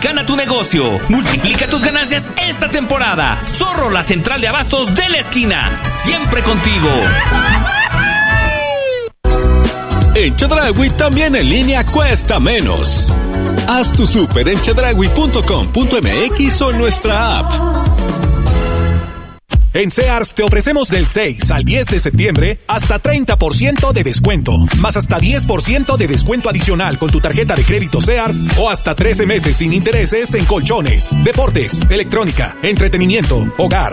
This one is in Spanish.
Gana tu negocio. Multiplica tus ganancias esta temporada. Zorro, la central de abastos de la esquina. Siempre contigo. En Chedraui también en línea cuesta menos. Haz tu súper en chedraui.com.mx o en nuestra app. En Sears te ofrecemos del 6 al 10 de septiembre hasta 30% de descuento, más hasta 10% de descuento adicional con tu tarjeta de crédito Sears o hasta 13 meses sin intereses en colchones, deportes, electrónica, entretenimiento, hogar,